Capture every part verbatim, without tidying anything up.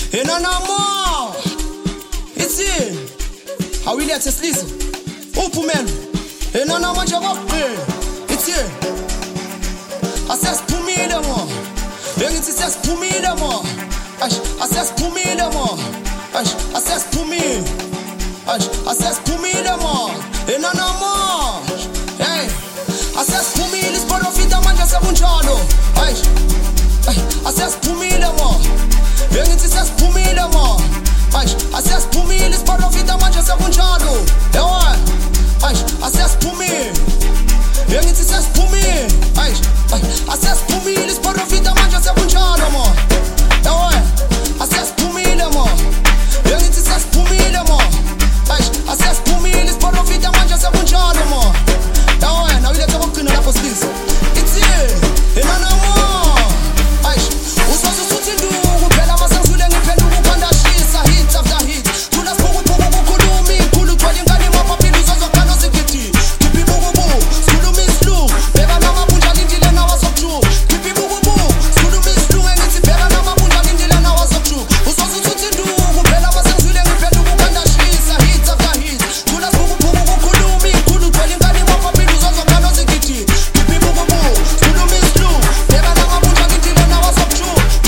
Et non, non, more. It's in. How we let us listen. Open men. Et non, non, moi, j'ai repris. It's in. Assess pour me, de moi. Et it's assess pour me, de moi. Assess pour me, de moi. Assess pour me. Assess pour me, de moi. Et non, non, more. Hey. Assess pour me, les sports of it, man, just a bunchado. Hey. Assess pour me, de moi. Et it's assess pour me, de moi. Assess pour me, les sports of it, man, just a bunchado. Eh ouais. Assess pour me. Et it's assess pour me. Assess pour me, les sports of it, man, just a bunchado, moi. Eh ouais. Assess pour me, de moi. Et it's assess pour me, de moi. Assess pour me, les sports of it, man, just a bunchado, moi. Eh ouais. Now we let them clean up for this. It's here. Et non, non, moi. Os nossos sutil do Pela maçã zulha ni pelu Quando a xisa, hit after hit Tunas bugu bugu bugu lumi Kulu twali ngani mwa papilu Zozo kano zikiti Kipi bugu bugu Skulu mislu Beba na mabunja lindile na wasokchu Kipi bugu bugu Skulu mislu Engiti beba na mabunja lindile na wasokchu Os nossos sutil do Pela maçã zulha ni pelu Quando a xisa, hit after hit Tunas bugu bugu bugu lumi Kulu twali ngani mwa papilu Zozo kano zikiti Kipi bugu bugu Skulu mislu Beba na mabunja lindile na wasokchu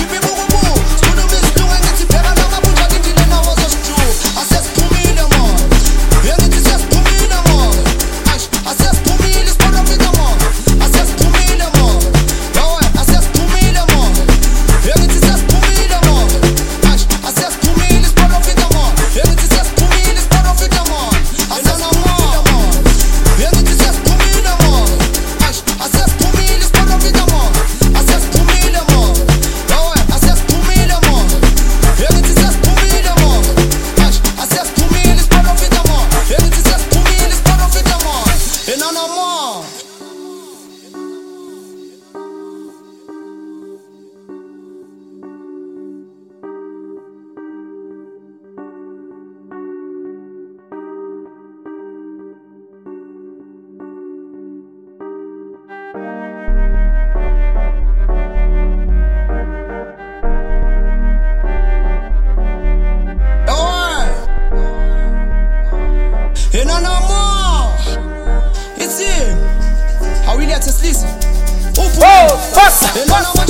Et non, non, more. It's in. How we let us listen. Oh, fuck.